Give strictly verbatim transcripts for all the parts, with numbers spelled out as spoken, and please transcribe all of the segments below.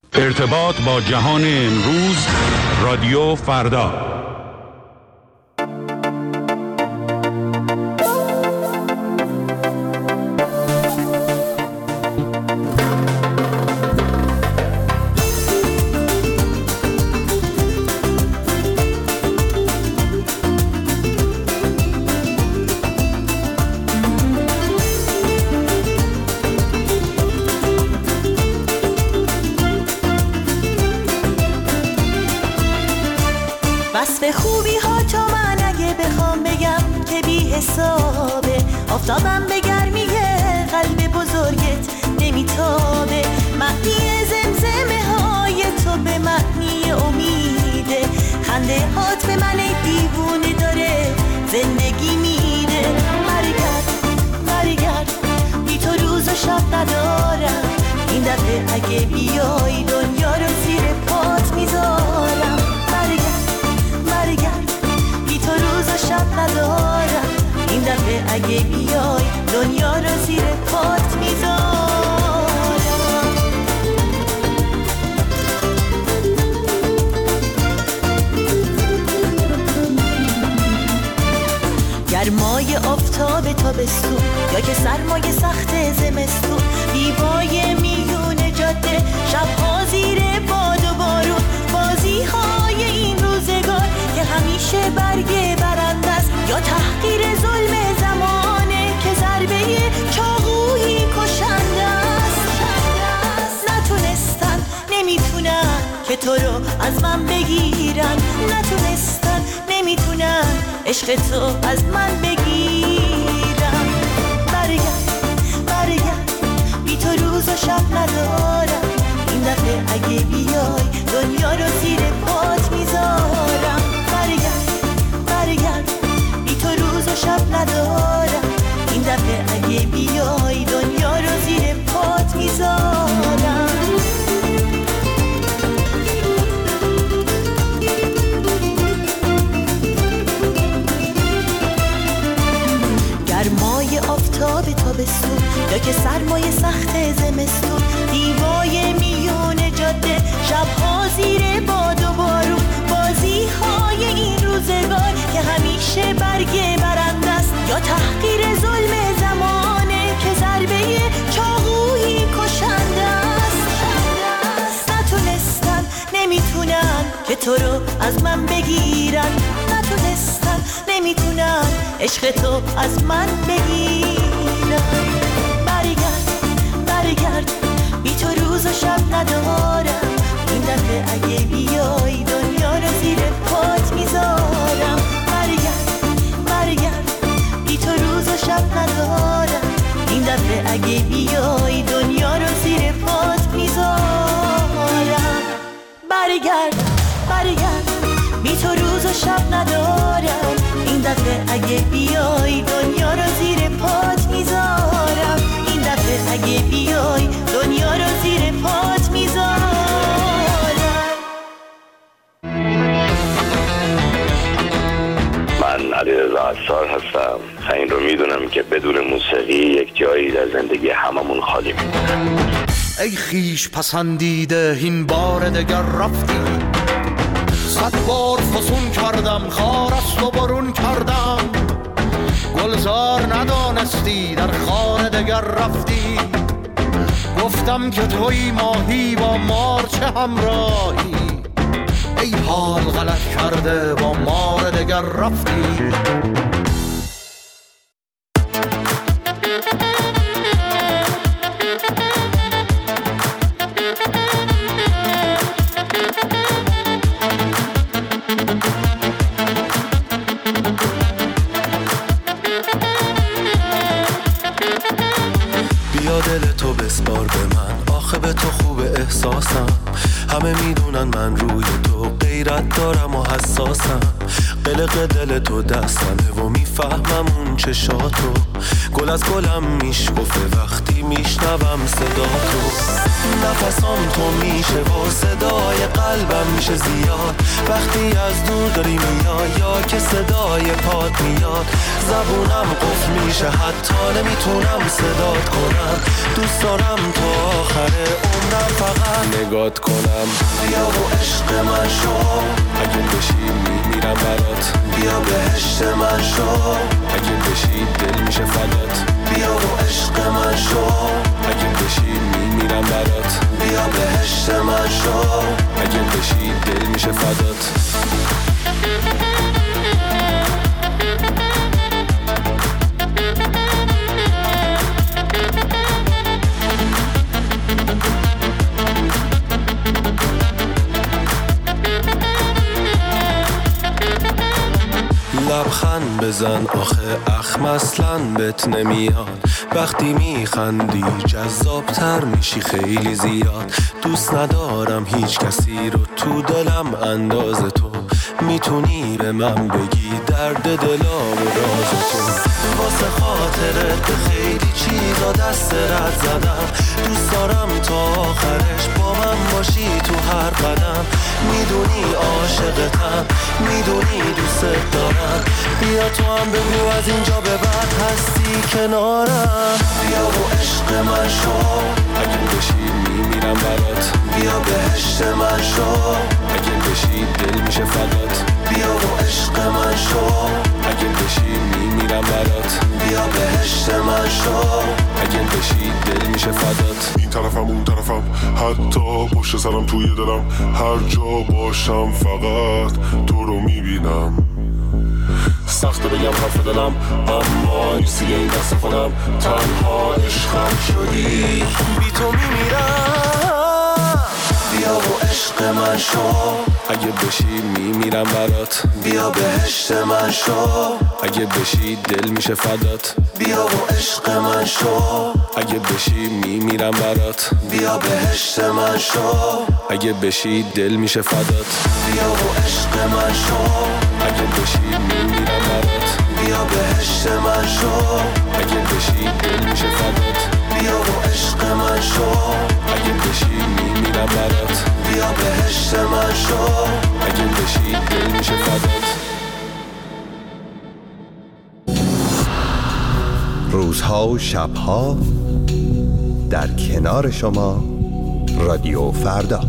ارتباط با جهان امروز، رادیو فردا. آفتابم به گرمی قلب بزرگت نمیتابه، معنی زمزمه های تو به معنی امیده، خنده هات به من دیوونه داره زندگی میده. برگرد برگرد بی تو روز و شب ندارم، این دفعه اگه بیای دنیا رو زیر پات میذارم. برگرد برگرد بی تو روز و شب ندارم، این دفعه اگه بیای دنیا رو زیر پات میذارم. گرمای آفتاب تابستون یا که سرمای سخت زمستون، دیوای میون جاده، شبها زیر باد و بارون، بازی های این روزگار که همیشه برگ برنده است یا تحقیر ظلم زمانه که ضربه چاقویی کشنده است. نتونستن نمیتونن که تو رو از من بگیرن، نتونستن نمیتونن عشق تو از من بگیرن. برگرد برگرد بی تو روز و شب ندارم، این دفعه اگه بیای دنیا رو زیر پات میذارم. برگرد برگرد بی تو روز و شب ندارم، این دفعه اگه بیای دنیا رو زیر پات میذارم. گرمای آفتاب تابستون یا که سرمای سخت زمستون، دیوای میون جاده، شبها زیر باد و بارون، بازی های این روزگار که همیشه برگ برنده است یا تحقیر ظلم زمانه که ضربه چاقویی کشنده است. نتونستن نمیتونن که تو رو از من بگیرن، نتونستن نمیتونن عشق تو از من بگیرن. برگرد برگرد بی تو روز و شب ندارم، این دفعه اگه بیای دنیا رو زیر پات میذارم. برگرد برگرد بی تو روز و شب ندارم، این دفعه اگه بیای دنیا رو زیر پات میذارم. برگرد برگرد بی تو روز و شب ندارم، این دفعه اگه بیای دنیا رو زیر پات میذارم. این دفعه اگه بیای دنیا رو زیر پات میذارم. من علیرضا عصار هستم. این رو میدونم که بدون موسیقی یک جایی در زندگی هممون خالی میمونه. ای خیش پسندیده این بار دگر رفتی، صد بار فسون کردم خار است و برون کردم، گلزار ندانستی در خانه دگر رفتی، گفتم که توی ماهی با مار چه همراهی، ای حال غلط کرده با مار دگر رفتی. دل تو بسپار به من، آخه به تو خوب احساسم، همه میدونن من روی تو غیرت دارم و حساسم، قلق دل تو دستمه و میفهمم اون چشاتو، گل از گلم میشکفه وقتی میشنوم صدا تو، نه نفسام تو میشه و صدای قلبم میشه زیاد وقتی از دور داری میای یا که صدای پات میاد زبونم قفل میشه حتی نمیتونم صدات کنم دوست دارم تا آخر عمرم فقط نگات کنم بیا و عشق من شو اگه بشی میمیرم برات بیا بهشت من شو اگه بشی دل میشه فدات بیا و عشق من شو اگه بشی میمیرم برات بیا بهشت من شو اگه بشی دل میشه فدات لبخند بزن آخه اخم اصلاً بهت نمیاد وقتی میخندی جذابتر میشی خیلی زیاد دوست ندارم هیچ کسی رو تو دلم انداز تو میتونی به من بگی درد دلام و راز تو واسه خاطرت به خیلی چیزا دست رد زدم دوست دارم تا آخرش با من باشی تو هر قدم میدونی عاشقتم میدونی دوست دارم بیا تو هم بگو از اینجا به بعد هستی کنارم بیا و عشق من شو اگه بشی میمیرم برات بیا بهشت من شو اگه بشی دل میشه فدات بیا و عشق من شو اگه بشی میمیرم برات بیا بهشت من شو اگه بشی دل میشه فدات این طرفم اون طرفم حتی پشت سرم توی دلم هر جا باشم فقط تو رو میبینم سخته بگم حرف دلم اما نیستی این دست خودم تنها عشقم شدی بی تو میمیرم بیا و عشق من شو اگه بشی میمیرم برات بیا بهشت من شو اگه بشی دل میشه فدات بیا و عشق من شو اگه بشی میمیرم برات بیا بهشت من شو اگه بشی دل میشه فدات بیا و عشق من شو اگه بشی میمیرم برات بیا بهشت من شو اگه بشی دل میشه فدات بیا و عشق من شو اگه بشی میمیرم برات بیا بهشت من شو اگه بشی دل میشه فدات روزها و شبها در کنار شما رادیو فردا.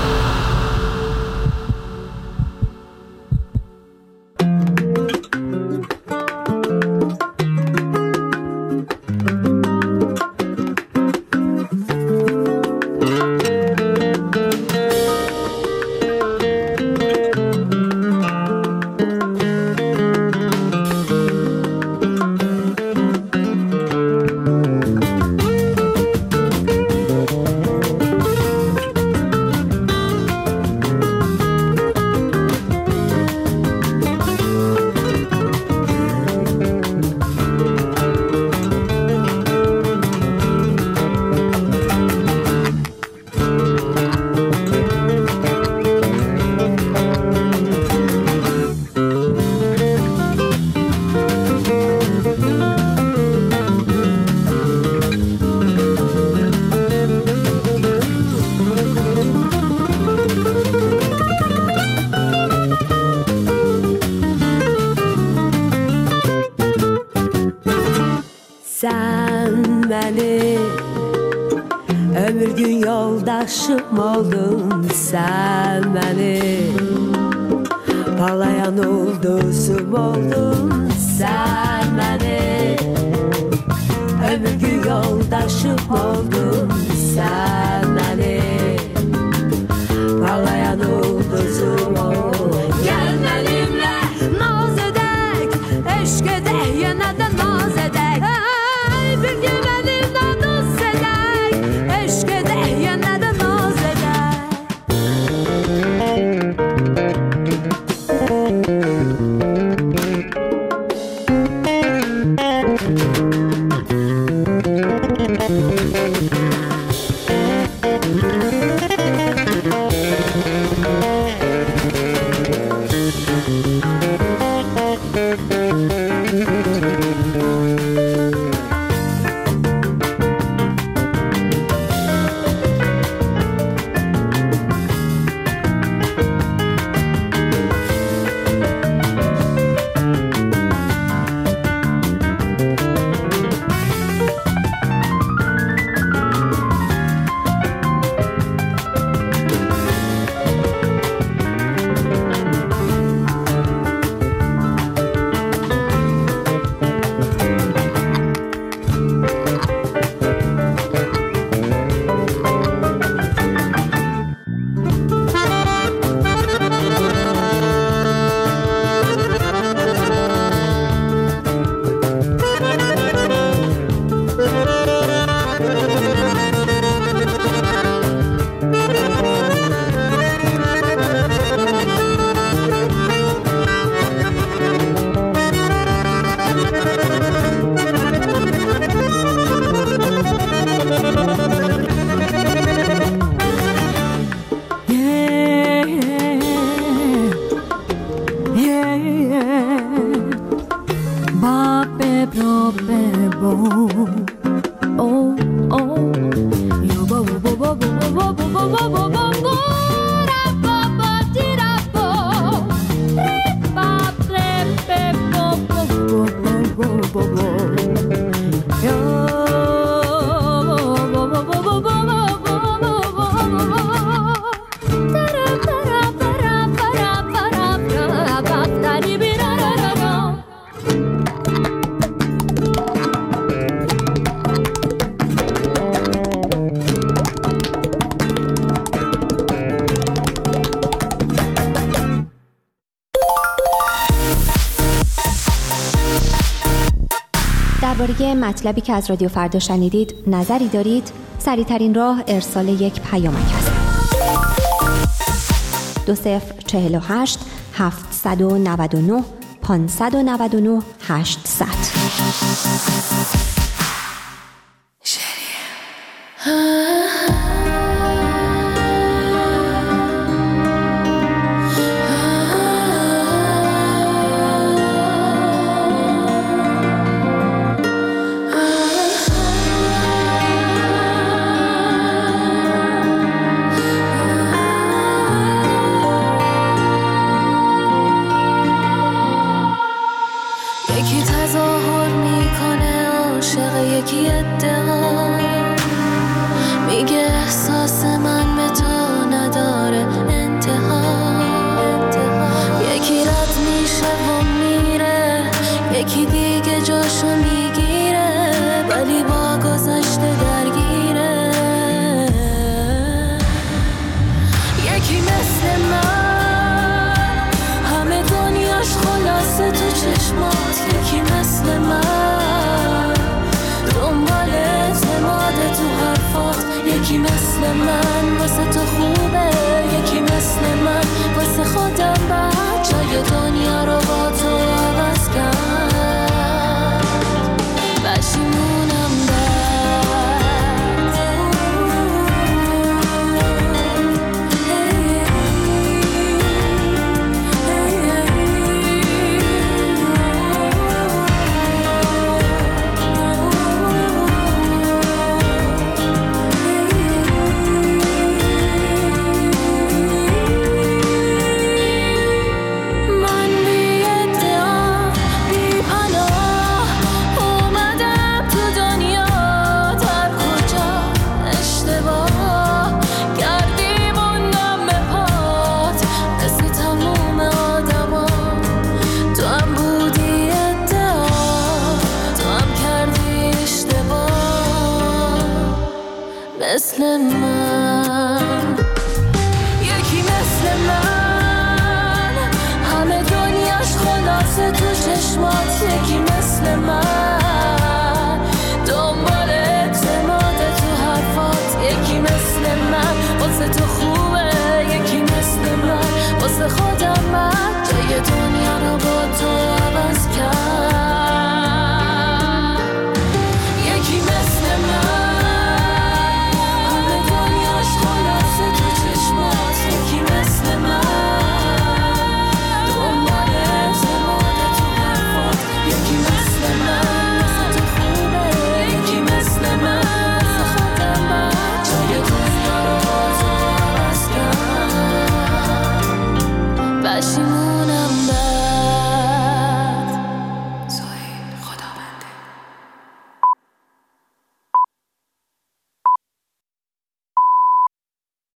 Ömür gün yoldaşım oldun sen benim, parlayan ulduzum oldun sen benim. Ömür gün yoldaşım oldun sen benim, parlayan ulduzum oldun. Gel benimle naz edek, eşk edek, yeniden naz edek. Hey, bir gün benimle naz edek, eşk edek, yeniden naz edek. درباره مطلبی که از رادیو فردا شنیدید نظری دارید؟ سریع‌ترین راه ارسال یک پیامک است. دو صفر چهل و هشت هفتصد و نود و نه پانصد و نود و نه هشتصد. مثل من، یکی مثل من، همه دنیاش خلاصه تو چشمات، یکی